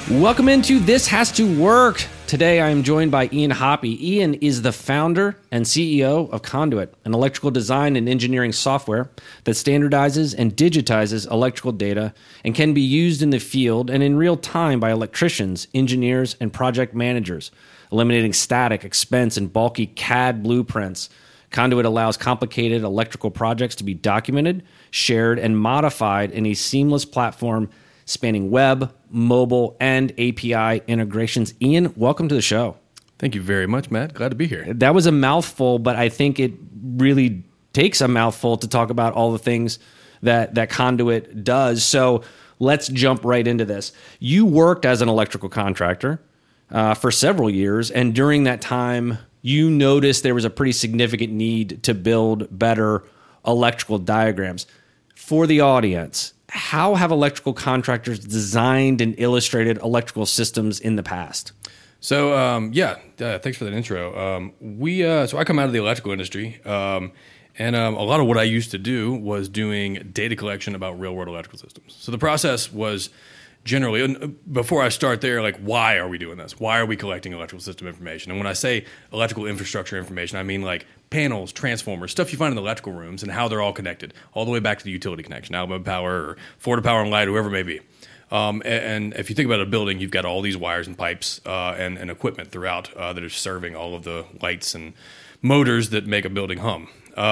Welcome into This Has to Work. Today I am joined by Ian Hoppy. Ian is the founder and CEO of Conduit, an electrical design and engineering software that standardizes and digitizes electrical data and can be used in the field and in real time by electricians, engineers, and project managers, eliminating static, expense, and bulky CAD blueprints. Conduit allows complicated electrical projects to be documented, shared, and modified in a seamless platform spanning web, mobile, and API integrations. Ian, welcome to the show. Thank you very much, Matt. Glad to be here. That was a mouthful, but I think it really takes a mouthful to talk about all the things that Conduit does. So let's jump right into this. You worked as an electrical contractor for several years, and during that time, you noticed there was a pretty significant need to build better electrical diagrams. For the audience, how have electrical contractors designed and illustrated electrical systems in the past? So, thanks for that intro. So I come out of the electrical industry, and a lot of what I used to do was doing data collection about real-world electrical systems. So the process was generally, and before I start there, like, why are we doing this? Why are we collecting electrical system information? And when I say electrical infrastructure information, I mean like panels, transformers, stuff you find in the electrical rooms and how they're all connected, all the way back to the utility connection, Alabama Power or Florida Power and Light, whoever it may be. And if you think about a building, you've got all these wires and pipes and equipment throughout that are serving all of the lights and motors that make a building hum.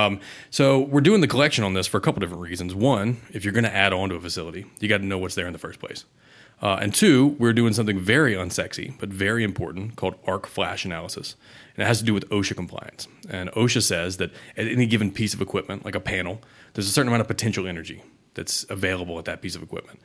So we're doing the collection on this for a couple different reasons. One, if you're going to add on to a facility, you got to know what's there in the first place. And two, we're doing something very unsexy, but very important, called arc flash analysis. And it has to do with OSHA compliance. And OSHA says that at any given piece of equipment, like a panel, there's a certain amount of potential energy that's available at that piece of equipment.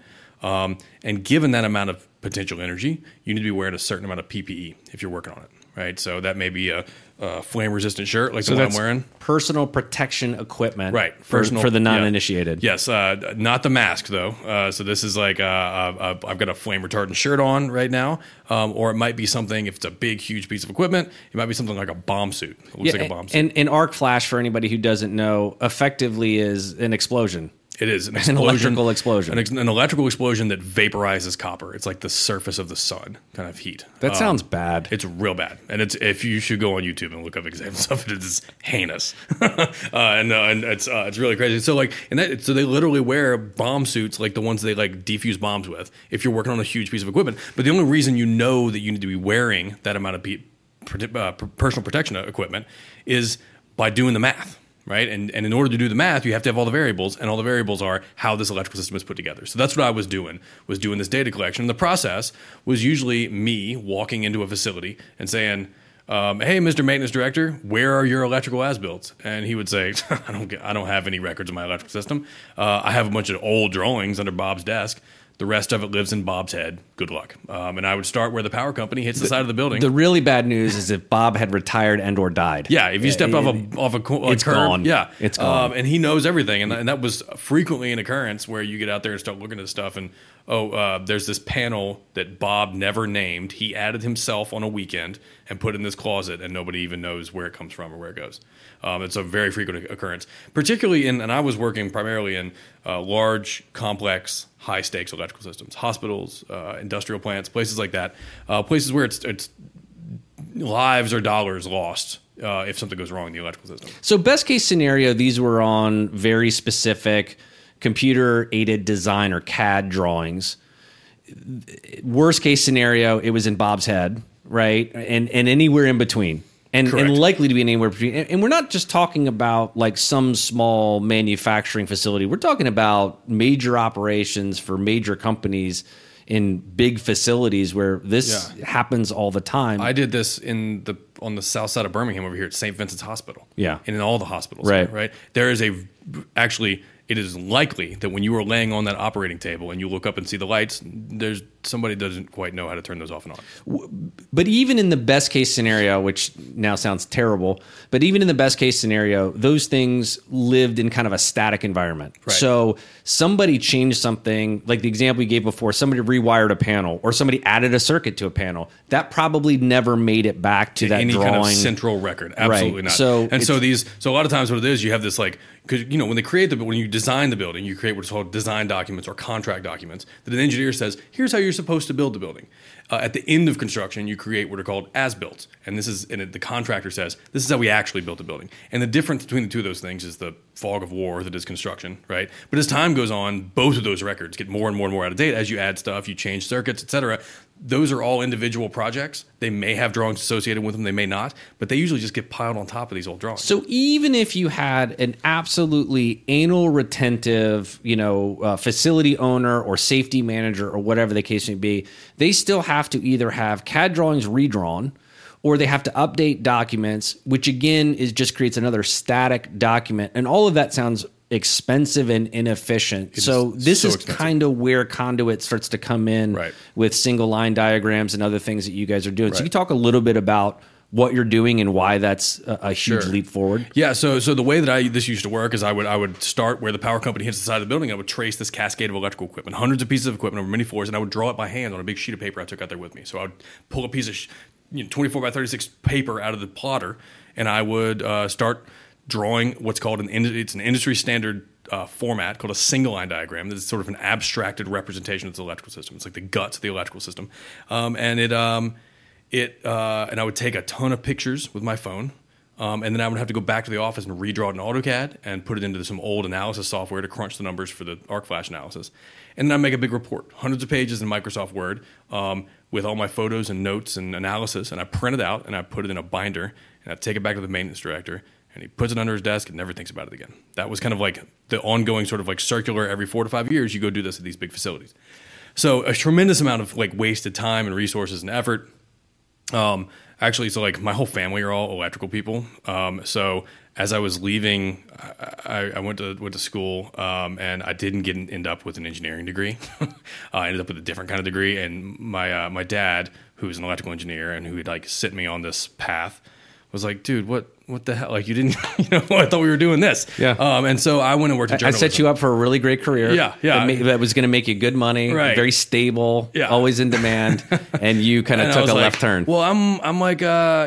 And given that amount of potential energy, you need to be wearing a certain amount of PPE if you're working on it, right? So that may be a flame-resistant shirt like the one I'm wearing. Personal protection equipment, right? For the non-initiated. Yes, not the mask though. So this is like I've got a flame retardant shirt on right now, or it might be something. If it's a big, huge piece of equipment, it might be something like a bomb suit. It looks like a bomb suit. And arc flash, for anybody who doesn't know, effectively is an explosion. It is an electrical explosion. An electrical explosion that vaporizes copper. It's like the surface of the sun kind of heat. That sounds bad. It's real bad. And if you should go on YouTube and look up examples of it, it's heinous. and it's really crazy. So so they literally wear bomb suits like the ones they like defuse bombs with if you're working on a huge piece of equipment. But the only reason you know that you need to be wearing that amount of personal protection equipment is by doing the math. Right, and in order to do the math, you have to have all the variables, and all the variables are how this electrical system is put together. So that's what I was doing this data collection. The process was usually me walking into a facility and saying, "Hey, Mr. Maintenance Director, where are your electrical as-builts?" And he would say, "I don't have any records of my electrical system. I have a bunch of old drawings under Bob's desk. The rest of it lives in Bob's head. Good luck." And I would start where the power company hits the side of the building. The really bad news is if Bob had retired and or died. Yeah, if you stepped off a it's curb, gone. Yeah, it's gone. And he knows everything, and that was frequently an occurrence where you get out there and start looking at stuff, and there's this panel that Bob never named. He added himself on a weekend and put in this closet, and nobody even knows where it comes from or where it goes. It's a very frequent occurrence, particularly and I was working primarily in large, complex, high-stakes electrical systems, hospitals, industrial plants, places like that, places where it's lives or dollars lost if something goes wrong in the electrical system. So best case scenario, these were on very specific computer-aided design or CAD drawings. Worst case scenario, it was in Bob's head, right? And anywhere in between. And likely to be anywhere between. And we're not just talking about like some small manufacturing facility. We're talking about major operations for major companies in big facilities where this happens all the time. I did this on the south side of Birmingham over here at St. Vincent's Hospital. Yeah. And in all the hospitals. Right. There is it is likely that when you are laying on that operating table and you look up and see the lights, there's somebody doesn't quite know how to turn those off and on. But even in the best case scenario, which now sounds terrible, but even in the best case scenario, those things lived in kind of a static environment. Right. So somebody changed something, like the example you gave before, somebody rewired a panel or somebody added a circuit to a panel. That probably never made it back to that any drawing. kind of central record. Absolutely right. not. So a lot of times what it is, you have this like, because when you design the building, you create what's called design documents or contract documents that an engineer says, here's how you're you're supposed to build the building. At the end of construction, you create what are called as-built. And the contractor says, this is how we actually built the building. And the difference between the two of those things is the fog of war that is construction, right? But as time goes on, both of those records get more and more and more out of date as you add stuff, you change circuits, et cetera. Those are all individual projects. They may have drawings associated with them, they may not, but they usually just get piled on top of these old drawings. So even if you had an absolutely anal retentive, facility owner or safety manager or whatever the case may be, they still have to either have CAD drawings redrawn or they have to update documents, which again just creates another static document. And all of that sounds expensive and inefficient. So this is kind of where Conduit starts to come in with single line diagrams and other things that you guys are doing. Right. So you talk a little bit about what you're doing and why that's a huge leap forward. Yeah. So the way that this used to work is I would start where the power company hits the side of the building. I would trace this cascade of electrical equipment, hundreds of pieces of equipment over many floors, and I would draw it by hand on a big sheet of paper I took out there with me. So I would pull a piece of 24 by 36 paper out of the plotter, and I would start drawing what's called an industry standard format called a single line diagram. This is sort of an abstracted representation of the electrical system. It's like the guts of the electrical system, and I would take a ton of pictures with my phone, and then I would have to go back to the office and redraw it in AutoCAD and put it into some old analysis software to crunch the numbers for the arc flash analysis. And then I'd make a big report, hundreds of pages in Microsoft Word, with all my photos and notes and analysis, and I print it out and I put it in a binder, and I take it back to the maintenance director, and he puts it under his desk and never thinks about it again. That was kind of like the ongoing sort of like circular every 4 to 5 years, you go do this at these big facilities. So a tremendous amount of like wasted time and resources and effort. Actually, so like my whole family are all electrical people. So as I was leaving, I went to school, and I didn't end up with an engineering degree. I ended up with a different kind of degree. And my dad, who was an electrical engineer and who had like set me on this path, was like, dude, what the hell? Like, you didn't, I thought we were doing this. Yeah. And so I went and worked in journalism. I set you up for a really great career. Yeah. That was going to make you good money, very stable, always in demand, and you kind of took a left turn. Well, I'm like,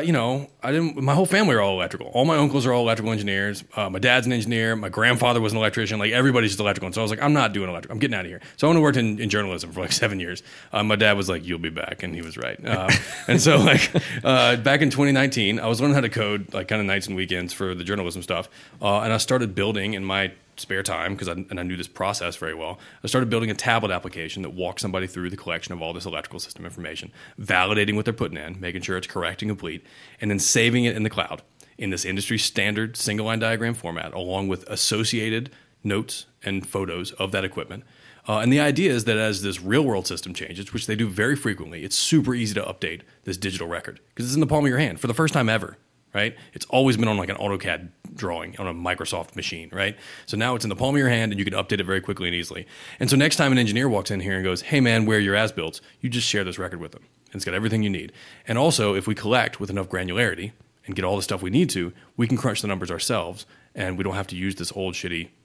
my whole family are all electrical. All my uncles are all electrical engineers. My dad's an engineer. My grandfather was an electrician. Like, everybody's just electrical. And so I was like, I'm not doing electrical. I'm getting out of here. So I went and worked in journalism for like 7 years. My dad was like, you'll be back. And he was right. And so like, back in 2019, I was learning how to code like kind of nights and weekends for the journalism stuff. And I started building in my spare time, because I knew this process very well. I started building a tablet application that walks somebody through the collection of all this electrical system information, validating what they're putting in, making sure it's correct and complete, and then saving it in the cloud in this industry standard single line diagram format, along with associated notes and photos of that equipment. And the idea is that as this real world system changes, which they do very frequently, it's super easy to update this digital record because it's in the palm of your hand for the first time ever. Right? It's always been on like an AutoCAD drawing on a Microsoft machine, right? So now it's in the palm of your hand and you can update it very quickly and easily. And so next time an engineer walks in here and goes, hey man, where are your as-builts? You just share this record with them. And it's got everything you need. And also, if we collect with enough granularity and get all the stuff we need to, we can crunch the numbers ourselves, and we don't have to use this old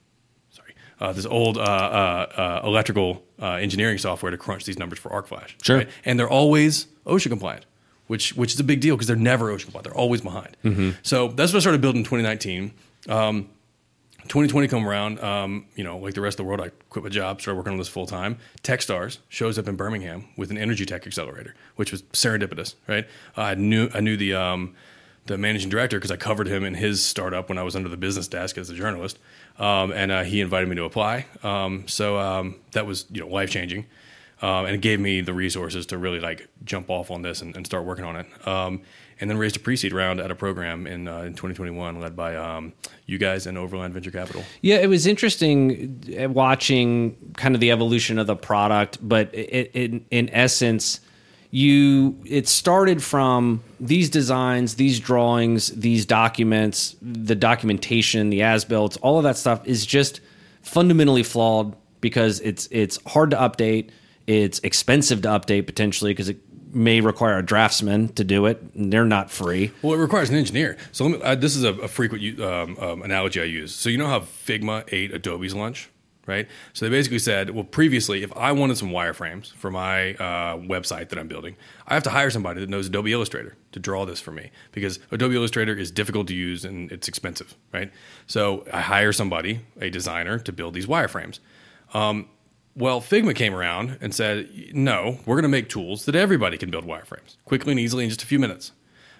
electrical engineering software to crunch these numbers for arc flash. Sure. Right? And they're always OSHA compliant. Which is a big deal because they're never OSHA compliant. They're always behind. Mm-hmm. So that's what I started building in 2019. 2020 come around, like the rest of the world, I quit my job, started working on this full time. Techstars shows up in Birmingham with an energy tech accelerator, which was serendipitous, right? I knew the managing director because I covered him in his startup when I was under the business desk as a journalist, and he invited me to apply. So that was life changing. And it gave me the resources to really like jump off on this and start working on it. And then raised a pre-seed round at a program in 2021 led by you guys and Overland Venture Capital. Yeah, it was interesting watching kind of the evolution of the product, but in essence, it started from these designs, these drawings, these documents, the documentation, the as-built, all of that stuff is just fundamentally flawed because it's hard to update. It's expensive to update potentially because it may require a draftsman to do it, and they're not free. Well, it requires an engineer. So this is a frequent analogy I use. So you know how Figma ate Adobe's lunch, right? So they basically said, well, previously, if I wanted some wireframes for my website that I'm building, I have to hire somebody that knows Adobe Illustrator to draw this for me because Adobe Illustrator is difficult to use and it's expensive, right? So I hire somebody, a designer, to build these wireframes. Well, Figma came around and said, no, we're going to make tools that everybody can build wireframes quickly and easily in just a few minutes.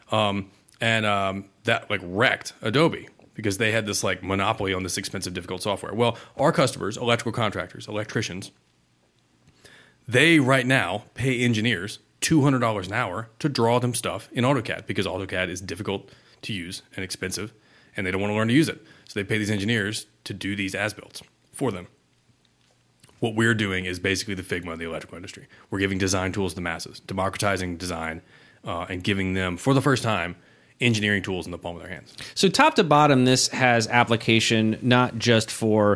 That like wrecked Adobe because they had this like monopoly on this expensive, difficult software. Well, our customers, electrical contractors, electricians, they right now pay engineers $200 an hour to draw them stuff in AutoCAD because AutoCAD is difficult to use and expensive, and they don't want to learn to use it. So they pay these engineers to do these as-builds for them. What we're doing is basically the Figma of the electrical industry. We're giving design tools to the masses, democratizing design, and giving them, for the first time, engineering tools in the palm of their hands. So top to bottom, this has application not just for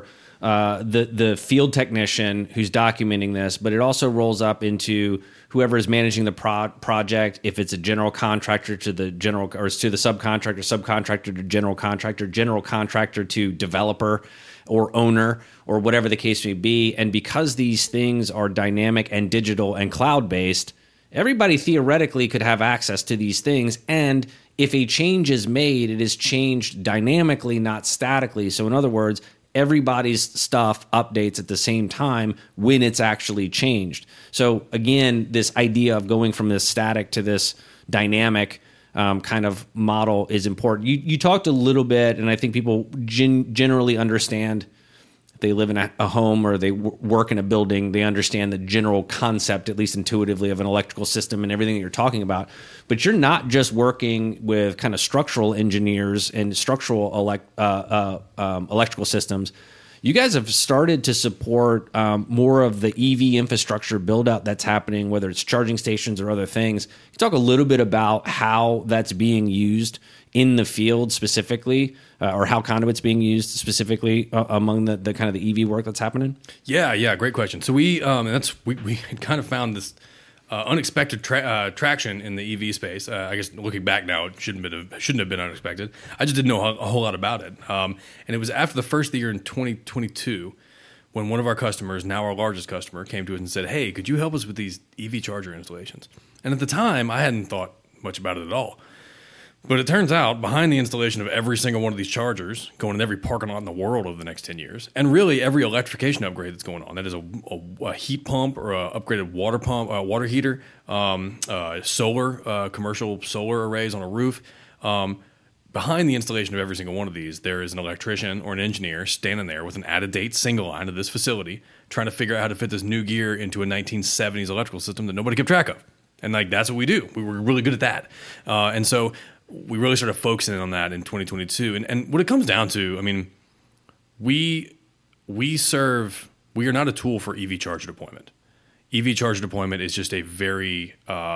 the field technician who's documenting this, but it also rolls up into whoever is managing the project. If it's a general contractor to the general, or to the subcontractor, subcontractor to general contractor to developer or owner, or whatever the case may be. And because these things are dynamic and digital and cloud-based, everybody theoretically could have access to these things. And if a change is made, it is changed dynamically, not statically. So in other words, everybody's stuff updates at the same time when it's actually changed. So again, this idea of going from this static to this dynamic kind of model is important. You talked a little bit, and I think people generally understand. If they live in a home or they work in a building, they understand the general concept, at least intuitively, of an electrical system and everything that you're talking about. But you're not just working with kind of structural engineers and structural electrical systems. You guys have started to support more of the EV infrastructure build out that's happening, whether it's charging stations or other things. Can you talk a little bit about how that's being used in the field specifically, or how Conduit's being used specifically among the kind of the EV work that's happening? Yeah, great question. So we kind of found this unexpected traction in the EV space. I guess looking back now, it shouldn't have been unexpected. I just didn't know a whole lot about it. And it was after the first year in 2022 when one of our customers, now our largest customer, came to us and said, "Hey, could you help us with these EV charger installations?" And at the time, I hadn't thought much about it at all. But it turns out, behind the installation of every single one of these chargers, going in every parking lot in the world over the next 10 years, and really every electrification upgrade that's going on, that is a heat pump or an upgraded water pump, water heater, solar, commercial solar arrays on a roof. Behind the installation of every single one of these, there is an electrician or an engineer standing there with an out-of-date single line of this facility, trying to figure out how to fit this new gear into a 1970s electrical system that nobody kept track of. And like that's what we do. We were really good at that. And so we really started focusing on that in 2022. And what it comes down to, I mean, we are not a tool for EV charger deployment. EV charger deployment is just a very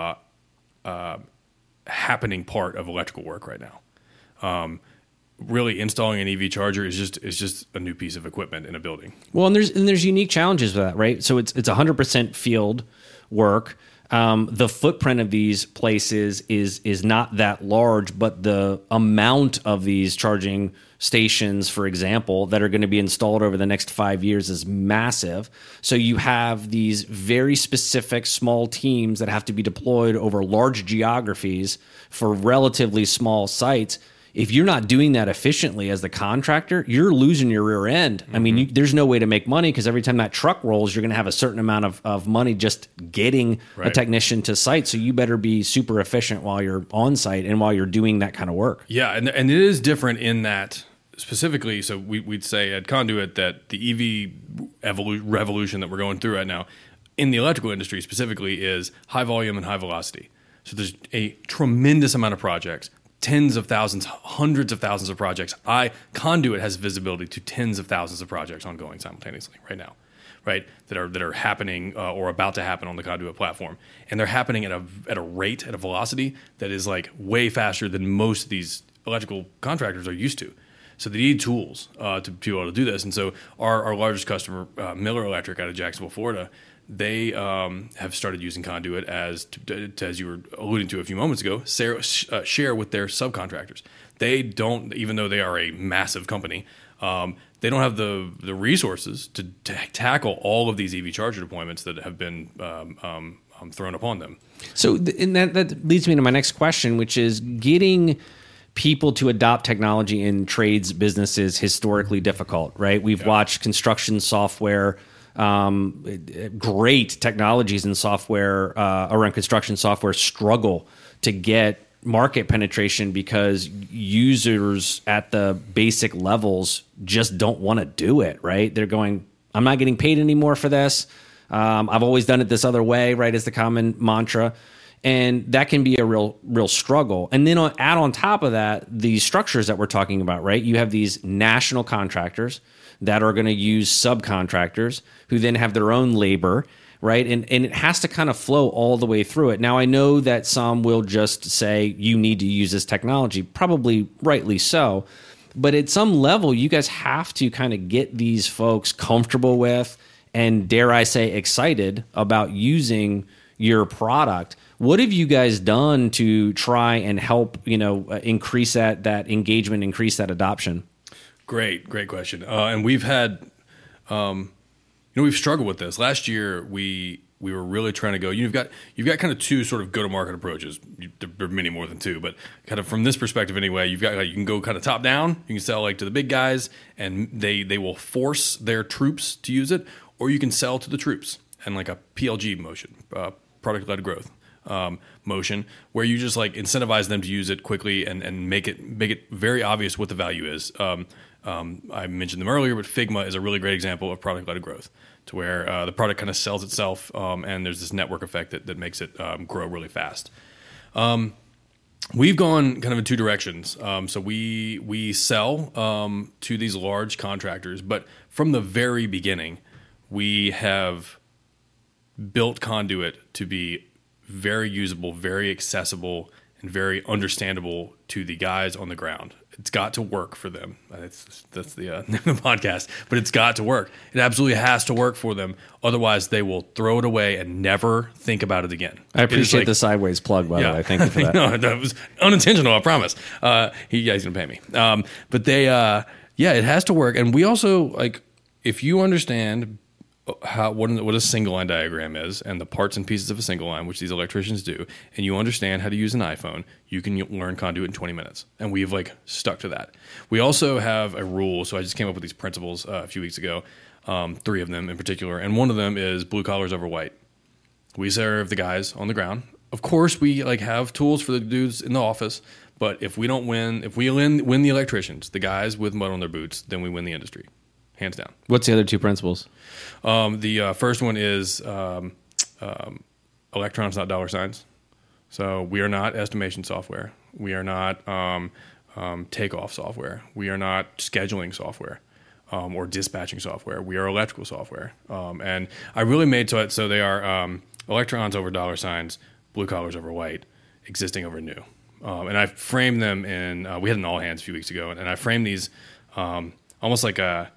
happening part of electrical work right now. Really installing an EV charger is just a new piece of equipment in a building. Well, and there's unique challenges with that, right? So it's 100% field work. The footprint of these places is not that large, but the amount of these charging stations, for example, that are going to be installed over the next 5 years is massive. So you have these very specific small teams that have to be deployed over large geographies for relatively small sites. If you're not doing that efficiently as the contractor, you're losing your rear end. I mean, there's no way to make money because every time that truck rolls, you're going to have a certain amount of money just getting a technician to site. So you better be super efficient while you're on site and while you're doing that kind of work. Yeah, and it is different in that specifically. So we'd say at Conduit that the EV revolution that we're going through right now in the electrical industry specifically is high volume and high velocity. So there's a tremendous amount of projects. Tens of thousands, hundreds of thousands of projects. Conduit has visibility to tens of thousands of projects ongoing simultaneously right now, right? That are happening or about to happen on the Conduit platform, and they're happening at a rate, at a velocity that is like way faster than most of these electrical contractors are used to. So they need tools to be able to do this. And so our largest customer, Miller Electric out of Jacksonville, Florida, they have started using Conduit as you were alluding to a few moments ago, share with their subcontractors. They don't, even though they are a massive company, they don't have the resources to tackle all of these EV charger deployments that have been thrown upon them. So and that leads me to my next question, which is getting people to adopt technology in trades businesses historically difficult, right? We've watched construction software great technologies and software around construction software struggle to get market penetration because users at the basic levels just don't want to do it, right? They're going, I'm not getting paid anymore for this. I've always done it this other way, right, is the common mantra. And that can be a real struggle. And then add on top of that, these structures that we're talking about, right? You have these national contractors that are going to use subcontractors who then have their own labor, right? And it has to kind of flow all the way through it. Now, I know that some will just say, you need to use this technology, probably rightly so. But at some level, you guys have to kind of get these folks comfortable with and, dare I say, excited about using your product. What have you guys done to try and help, increase that engagement, increase that adoption? Great question. And we've had, we've struggled with this. Last year, we were really trying to go. You've got kind of two sort of go-to-market approaches. There are many more than two, but kind of from this perspective anyway, you've got you can go kind of top down. You can sell to the big guys, and they will force their troops to use it, or you can sell to the troops and like a PLG motion, product-led growth motion, where you just incentivize them to use it quickly and make it very obvious what the value is. I mentioned them earlier, but Figma is a really great example of product-led growth, to where the product kind of sells itself, and there's this network effect that makes it grow really fast. We've gone kind of in two directions. So we sell to these large contractors, but from the very beginning, we have built Conduit to be very usable, very accessible, and very understandable to the guys on the ground. It's got to work for them. That's the name of the podcast, but it's got to work. It absolutely has to work for them. Otherwise, they will throw it away and never think about it again. I appreciate the sideways plug, by the way. Thank you for that. No, that was unintentional, I promise. He's going to pay me. But it has to work. And we also, if you understand what a single line diagram is and the parts and pieces of a single line, which these electricians do, and you understand how to use an iPhone, you can learn Conduit in 20 minutes. And we've stuck to that. We also have a rule. So I just came up with these principles a few weeks ago, 3 of them in particular. And one of them is blue collars over white. We serve the guys on the ground. Of course, we have tools for the dudes in the office. But if we don't win, if we win the electricians, the guys with mud on their boots, then we win the industry. Hands down. What's the other 2 principles? The first one is electrons, not dollar signs. So we are not estimation software. We are not takeoff software. We are not scheduling software or dispatching software. We are electrical software. And I really made so they are electrons over dollar signs, blue collars over white, existing over new. And I framed them in, we had an all hands a few weeks ago, and I framed these almost like a,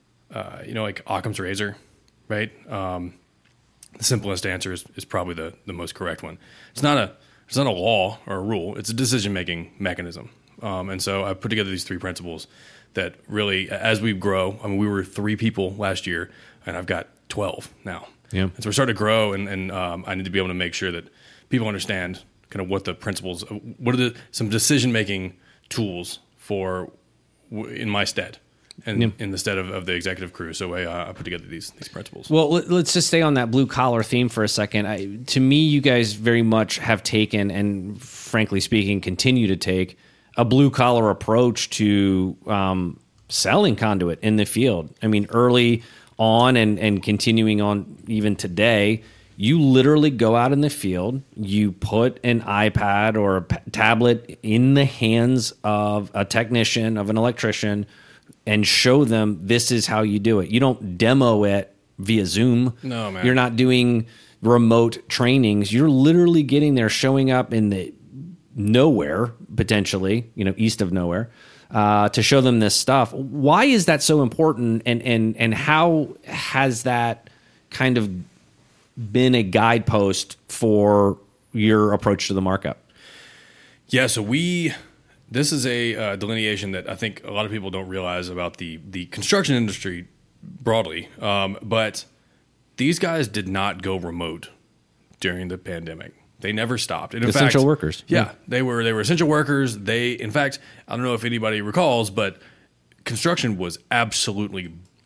like Occam's razor, right? The simplest answer is probably the most correct one. It's not a law or a rule. It's a decision-making mechanism. And so I put together these 3 principles that really, as we grow, we were 3 people last year, and I've got 12 now. Yeah. And so we're starting to grow, and I need to be able to make sure that people understand kind of what the principles, what are some decision-making tools for in my stead. And in the stead of the executive crew. So I put together these principles. Well, let's just stay on that blue collar theme for a second. To me, you guys very much have taken, and frankly speaking, continue to take, a blue collar approach to selling Conduit in the field. Early on and continuing on even today, you literally go out in the field, you put an iPad or a tablet in the hands of a technician, of an electrician, and show them this is how you do it. You don't demo it via Zoom. No, man. You're not doing remote trainings. You're literally getting there, showing up in the nowhere, potentially, east of nowhere, to show them this stuff. Why is that so important, and how has that kind of been a guidepost for your approach to the markup? Yeah, so this is a delineation that I think a lot of people don't realize about the construction industry broadly. But these guys did not go remote during the pandemic. They never stopped. And essential workers. Yeah, they were essential workers. In fact, I don't know if anybody recalls, but construction was absolutely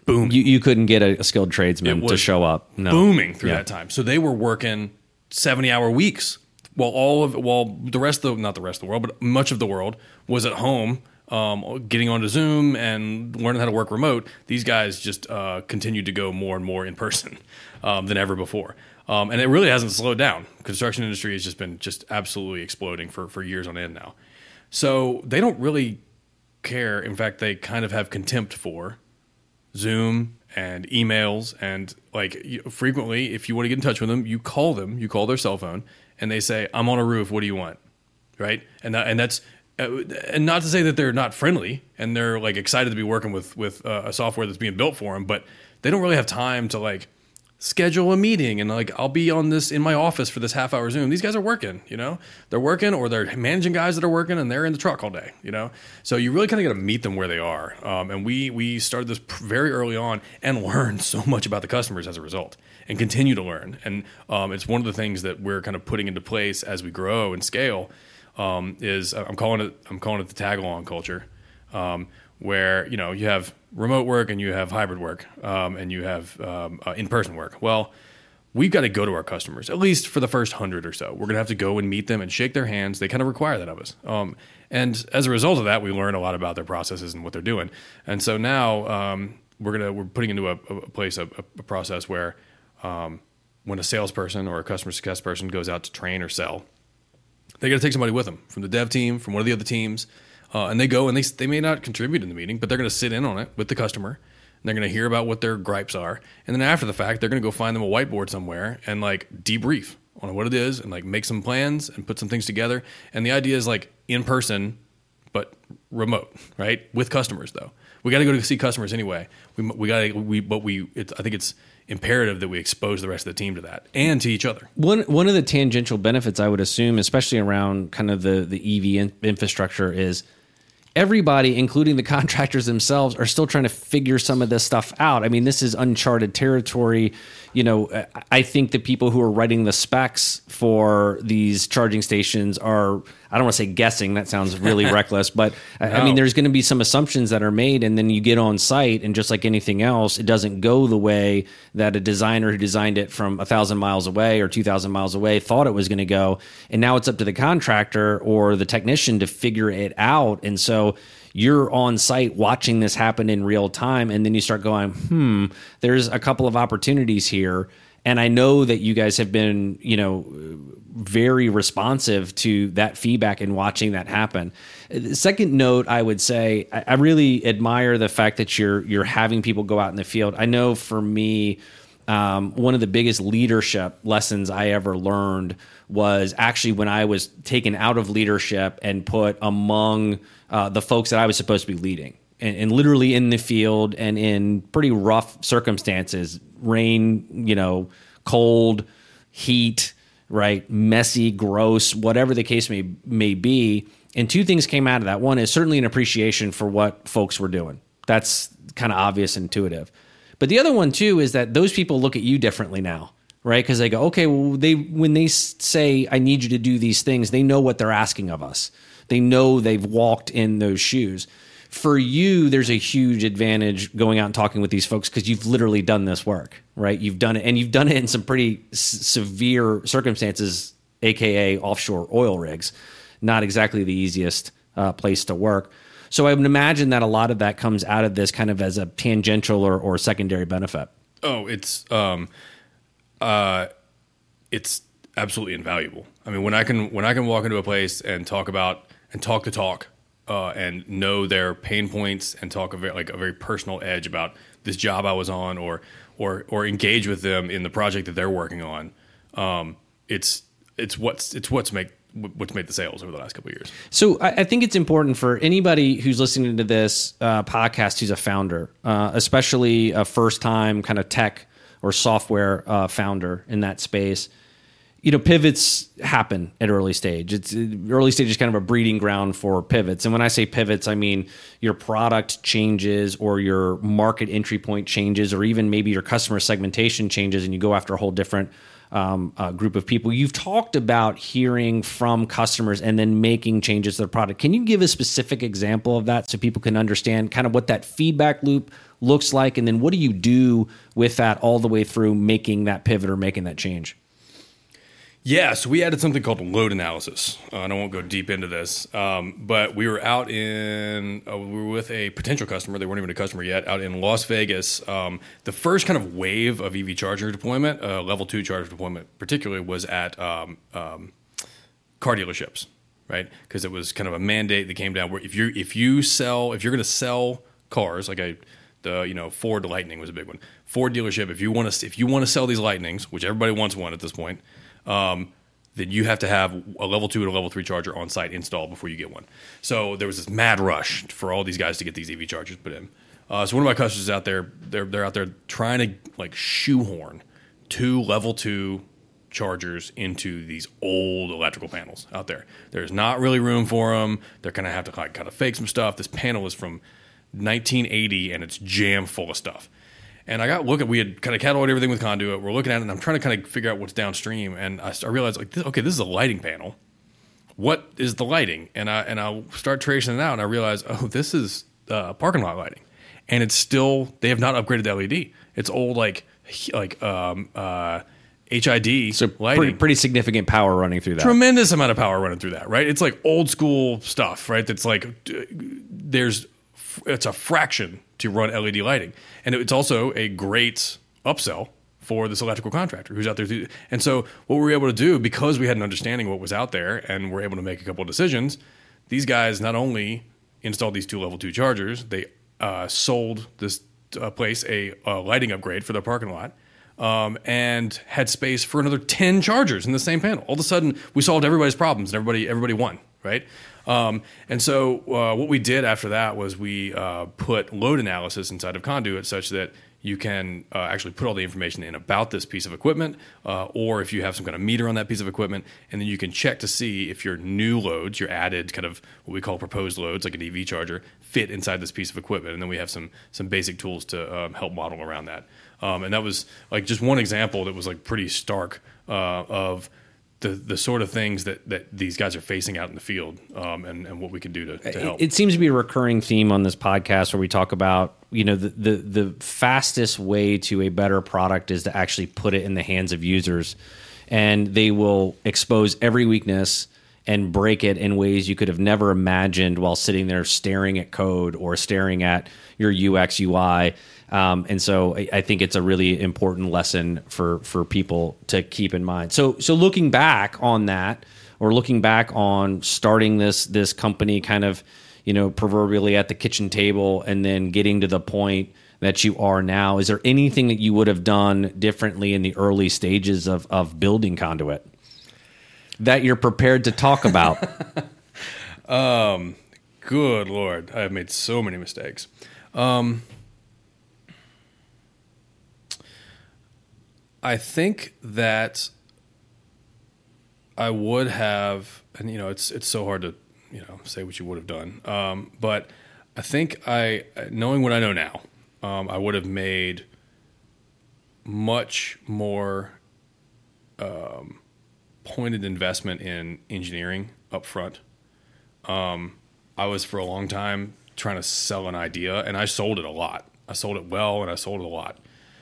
booming. You couldn't get a skilled tradesman to show up. No. Booming through that time. So they were working 70-hour weeks while the rest of the, not the rest of the world, but much of the world was at home, getting onto Zoom and learning how to work remote. These guys just continued to go more and more in person than ever before. And it really hasn't slowed down. Construction industry has just been absolutely exploding for years on end now. So they don't really care. In fact, they kind of have contempt for Zoom and emails, and frequently, if you want to get in touch with them, you call their cell phone, and they say, "I'm on a roof. What do you want?" Right? And that's and not to say that they're not friendly and they're excited to be working with a software that's being built for them, but they don't really have time to schedule a meeting and I'll be on this in my office for this half-hour Zoom. These guys are working, they're working, or they're managing guys that are working and they're in the truck all day, So you really kind of got to meet them where they are. And we started this very early on and learned so much about the customers as a result, and continue to learn. And it's one of the things that we're kind of putting into place as we grow and scale. Is I'm calling it the tag-along culture, where you have remote work and you have hybrid work, and you have in-person work. Well, we've got to go to our customers, at least for the first 100 or so. We're going to have to go and meet them and shake their hands. They kind of require that of us. And as a result of that, we learn a lot about their processes and what they're doing. And so now we're putting into a process where when a salesperson or a customer success person goes out to train or sell, they got to take somebody with them from the dev team, from one of the other teams. And they go and they may not contribute in the meeting, but they're going to sit in on it with the customer. And they're going to hear about what their gripes are. And then after the fact, they're going to go find them a whiteboard somewhere and debrief on what it is and make some plans and put some things together. And the idea is in person, but remote, right? With customers though. We got to go to see customers anyway. I think it's imperative that we expose the rest of the team to that and to each other. One of the tangential benefits I would assume, especially around kind of the EV infrastructure, is everybody, including the contractors themselves, are still trying to figure some of this stuff out. I mean, this is uncharted territory. I think the people who are writing the specs for these charging stations are, I don't want to say guessing, that sounds really reckless, but no. I mean, there's going to be some assumptions that are made, and then you get on site, and just like anything else, it doesn't go the way that a designer who designed it from 1,000 miles away or 2,000 miles away thought it was going to go. And now it's up to the contractor or the technician to figure it out. And so you're on site watching this happen in real time, and then you start going, there's a couple of opportunities here. And I know that you guys have been, very responsive to that feedback and watching that happen. The second note, I would say, I really admire the fact that you're having people go out in the field. I know for me, one of the biggest leadership lessons I ever learned was actually when I was taken out of leadership and put among the folks that I was supposed to be leading, and literally in the field and in pretty rough circumstances, rain, cold, heat, right, messy, gross, whatever the case may be. And two things came out of that. One is certainly an appreciation for what folks were doing. That's kind of obvious and intuitive. But the other one too is that those people look at you differently now, right? Because they go, okay, well, when they say, I need you to do these things, they know what they're asking of us. They know they've walked in those shoes. For you, there's a huge advantage going out and talking with these folks because you've literally done this work, right? You've done it, and you've done it in some pretty severe circumstances, AKA offshore oil rigs. Not exactly the easiest place to work. So I would imagine that a lot of that comes out of this kind of as a tangential or secondary benefit. Oh, it's absolutely invaluable. I mean, when I can walk into a place and talk the talk, and know their pain points and talk a very personal edge about this job I was on, or engage with them in the project that they're working on. It's what's made the sales over the last couple of years. So I think it's important for anybody who's listening to this podcast who's a founder, especially a first-time kind of tech or software founder in that space. Pivots happen at early stage. Early stage is kind of a breeding ground for pivots. And when I say pivots, I mean your product changes or your market entry point changes, or even maybe your customer segmentation changes and you go after a whole different group of people. You've talked about hearing from customers and then making changes to the product. Can you give a specific example of that so people can understand kind of what that feedback loop looks like, and then what do you do with that all the way through making that pivot or making that change? Yeah, so we added something called load analysis, and I won't go deep into this, but we were out we were with a potential customer. They weren't even a customer yet, out in Las Vegas. The first kind of wave of EV charger deployment, level 2 charger deployment particularly, was at car dealerships, right? Because it was kind of a mandate that came down where if you're going to sell cars, like Ford Lightning was a big one. Ford dealership, if you want to sell these Lightnings, which everybody wants one at this point, then you have to have a level 2 and a level 3 charger on site installed before you get one. So there was this mad rush for all these guys to get these EV chargers put in. So one of my customers out there, they're out there trying to like shoehorn 2 level 2 chargers into these old electrical panels out there. There's not really room for them. They're going to have to kind of fake some stuff. This panel is from 1980 and it's jam full of stuff. And we had kind of cataloged everything with Conduit. We're looking at it, and I'm trying to kind of figure out what's downstream. And I realized, this is a lighting panel. What is the lighting? And I'll start tracing it out, and I realize, this is parking lot lighting. And it's still, they have not upgraded the LED. It's old, HID so lighting. Pretty significant power running through that. Tremendous amount of power running through that, right? It's like old school stuff, right? That's like, it's a fraction to run LED lighting. And it's also a great upsell for this electrical contractor who's out there. And so what we were able to do, because we had an understanding of what was out there and were able to make a couple of decisions, these guys not only installed these 2 level 2 chargers, they sold this place a lighting upgrade for their parking lot, and had space for another 10 chargers in the same panel. All of a sudden, we solved everybody's problems and everybody won, right? And so what we did after that was we put load analysis inside of Conduit such that you can actually put all the information in about this piece of equipment, or if you have some kind of meter on that piece of equipment, and then you can check to see if your new loads, your added kind of what we call proposed loads, like an EV charger, fit inside this piece of equipment. And then we have some basic tools to help model around that. And that was like just one example that was like pretty stark of the sort of things that these guys are facing out in the field, and what we can do to help. It seems to be a recurring theme on this podcast where we talk about, the fastest way to a better product is to actually put it in the hands of users, and they will expose every weakness and break it in ways you could have never imagined while sitting there staring at code or staring at your UX UI. And so I think it's a really important lesson for people to keep in mind. So looking back on that, or looking back on starting this company kind of, proverbially at the kitchen table and then getting to the point that you are now, is there anything that you would have done differently in the early stages of building Conduit that you're prepared to talk about? Good Lord. I have made so many mistakes. I think that I would have, and it's so hard to say what you would have done. But I think knowing what I know now, I would have made much more pointed investment in engineering up front. I was for a long time trying to sell an idea, and I sold it a lot. I sold it well, and I sold it a lot.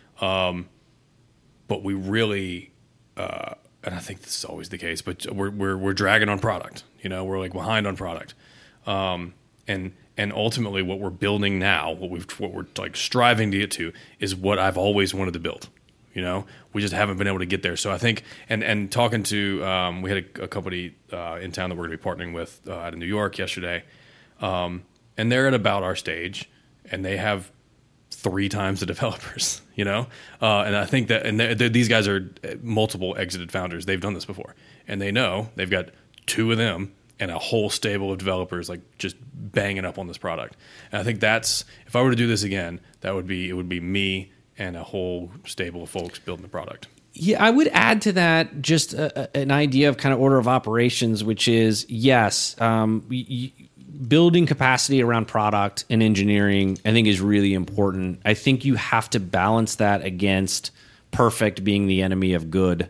But we really, and I think this is always the case, but we're dragging on product. We're like behind on product, and ultimately what we're building now, what we're like striving to get to, is what I've always wanted to build. We just haven't been able to get there. So I think, and talking to, we had a company in town that we're going to be partnering with out of New York yesterday, and they're at about our stage, and they have 3 times the developers, and I think that, and these guys are multiple exited founders. They've done this before, and they know they've got 2 of them and a whole stable of developers like just banging up on this product. And I think if I were to do this again, it would be me and a whole stable of folks building the product. Yeah, I would add to that just an idea of kind of order of operations, which is, yes, building capacity around product and engineering, I think, is really important. I think you have to balance that against perfect being the enemy of good.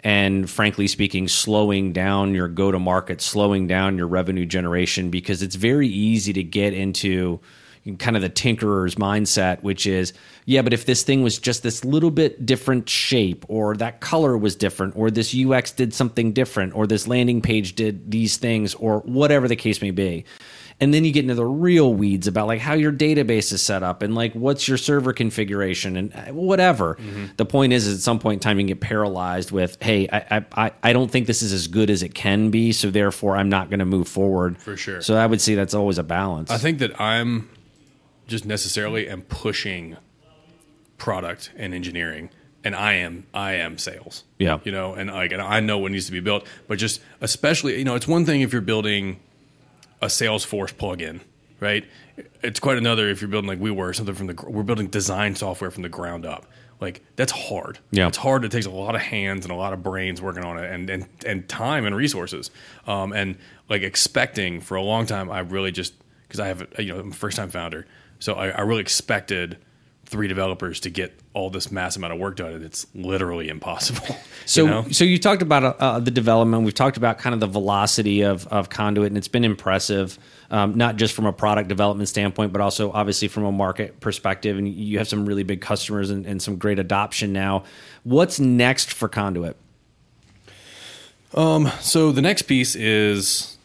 and frankly speaking, slowing down your go-to-market, slowing down your revenue generation, because it's very easy to get into kind of the tinkerer's mindset, which is, yeah, but if this thing was just this little bit different shape, or that color was different, or this UX did something different, or this landing page did these things, or whatever the case may be. And then you get into the real weeds about like how your database is set up and like what's your server configuration and whatever. Mm-hmm. The point is, at some point in time, you can get paralyzed with, hey, I don't think this is as good as it can be, so therefore I'm not going to move forward. For sure. So I would say that's always a balance. I think that I'm just necessarily am pushing product and engineering, and I am sales. Yeah. You know, and I know what needs to be built, but just especially, you know, it's one thing if you're building a Salesforce plugin, right? It's quite another if you're building like we were, something we're building design software from the ground up. Like that's hard. Yeah. It's hard. It takes a lot of hands and a lot of brains working on it, and time and resources. And like expecting for a long time, I really just, because I have, you know, I'm a first time founder, so I really expected 3 developers to get all this mass amount of work done, and it's literally impossible. So you talked about the development. We've talked about kind of the velocity of Conduit, and it's been impressive, not just from a product development standpoint, but also obviously from a market perspective. And you have some really big customers and some great adoption now. What's next for Conduit? So the next piece is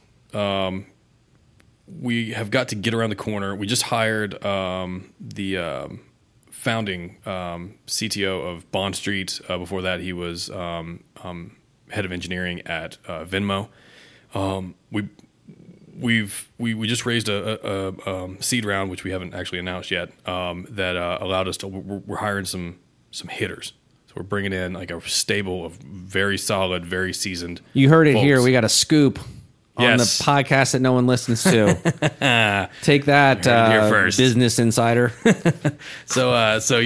we have got to get around the corner. We just hired the founding CTO of Bond Street. Before that, he was head of engineering at Venmo. We just raised a seed round, which we haven't actually announced yet. That allowed us to. We're hiring some hitters. So we're bringing in like a stable of very solid, very seasoned. You heard it folks. here. We got a scoop on the podcast that no one listens to. Take that, Business Insider. So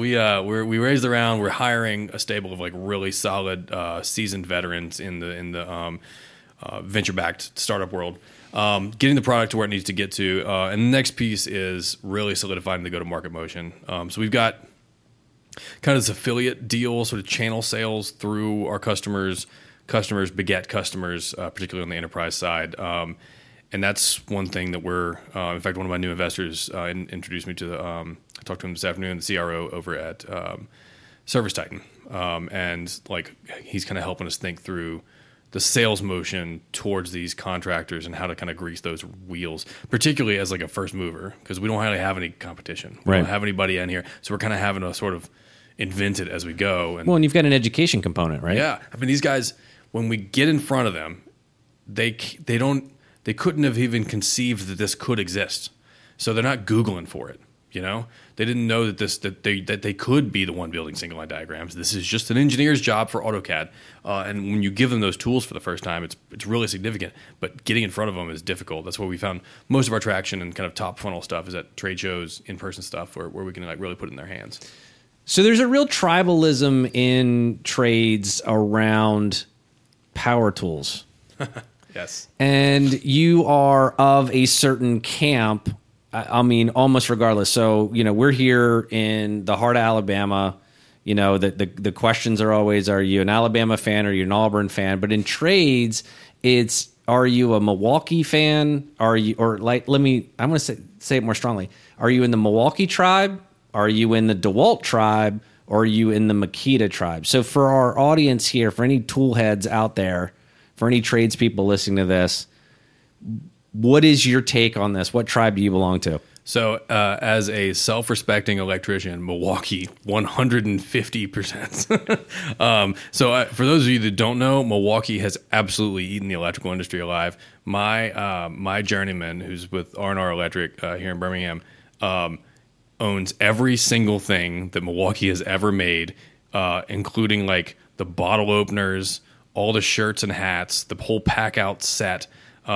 we raised the round. We're hiring a stable of like really solid, seasoned veterans in the venture-backed startup world, getting the product to where it needs to get to. And the next piece is really solidifying the go-to-market motion. So we've got kind of this affiliate deal, sort of channel sales through our customers beget customers, particularly on the enterprise side. And that's one thing that we're, in fact, one of my new investors introduced me to I talked to him this afternoon, the CRO over at ServiceTitan. And like, he's kind of helping us think through the sales motion towards these contractors and how to kind of grease those wheels, particularly as like a first mover, because we don't really have any competition. We don't have anybody in here. So we're kind of having to sort of invent it as we go. And you've got an education component, right? Yeah. I mean, these guys, when we get in front of them, they couldn't have even conceived that this could exist. So they're not Googling for it. You know, they didn't know that they could be the one building single line diagrams. This is just an engineer's job for AutoCAD. And when you give them those tools for the first time, it's really significant. But getting in front of them is difficult. That's where we found most of our traction and kind of top funnel stuff is at trade shows, in person stuff, where we can like really put it in their hands. So there's a real tribalism in trades around power tools. Yes. And you are of a certain camp, I mean, almost regardless. So, you know, we're here in the heart of Alabama. You know, the questions are always, are you an Alabama fan or are you an Auburn fan? But in trades, it's, are you a Milwaukee fan? Are you, or like, I'm going to say it more strongly. Are you in the Milwaukee tribe? Are you in the DeWalt tribe? Or are you in the Makita tribe? So for our audience here, for any tool heads out there, for any tradespeople listening to this, what is your take on this? What tribe do you belong to? So as a self-respecting electrician, Milwaukee, 150%. For those of you that don't know, Milwaukee has absolutely eaten the electrical industry alive. My journeyman, who's with R&R Electric here in Birmingham, owns every single thing that Milwaukee has ever made, including like the bottle openers, all the shirts and hats, the whole pack out set.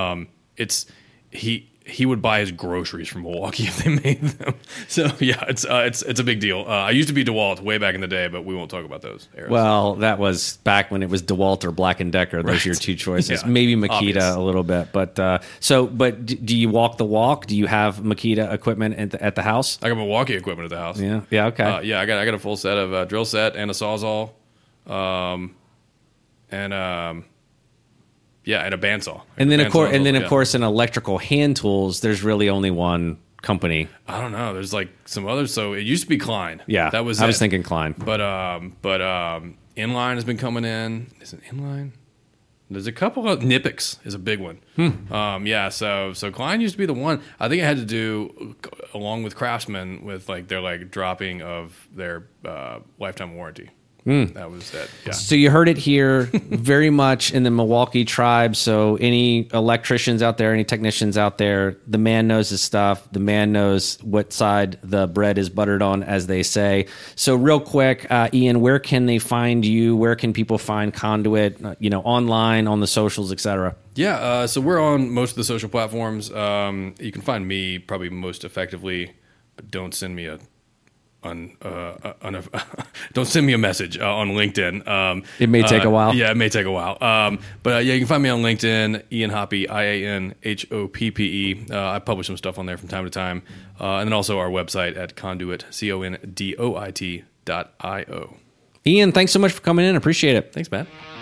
He would buy his groceries from Milwaukee if they made them. So yeah, it's a big deal. I used to be DeWalt way back in the day, but we won't talk about those eras. Well, that was back when it was DeWalt or Black & Decker. Those are your two choices. Yeah, maybe Makita obvious. A little bit, but do you walk the walk? Do you have Makita equipment at the house? I got Milwaukee equipment at the house. Yeah, okay. I got a full set of drill set and a Sawzall. and yeah, and a bandsaw. And then, of course, Yeah. of course, in electrical hand tools, there's really only one company. I don't know. There's like some others. So it used to be Klein. Yeah, that was. I was it. thinking Klein. But Inline has been coming in. Is it Inline? There's a couple of Nipix is a big one. Yeah. So Klein used to be the one. I think it had to do along with Craftsman with like their like dropping of their lifetime warranty. That was it. Yeah. So you heard it here very much in the Milwaukee tribe. So any electricians out there, any technicians out there, the man knows his stuff. The man knows what side the bread is buttered on, as they say. So real quick, Ian, where can they find you? Where can people find Conduit, online, on the socials, et cetera? Yeah, so we're on most of the social platforms. You can find me probably most effectively, but don't send me a don't send me a message on LinkedIn. It may take a while. Yeah, it may take a while. But you can find me on LinkedIn, Ian Hoppe, IANHOPPE. I publish some stuff on there from time to time, and then also our website at Conduit CONDOIT.io. Ian, thanks so much for coming in. Appreciate it. Thanks, Matt.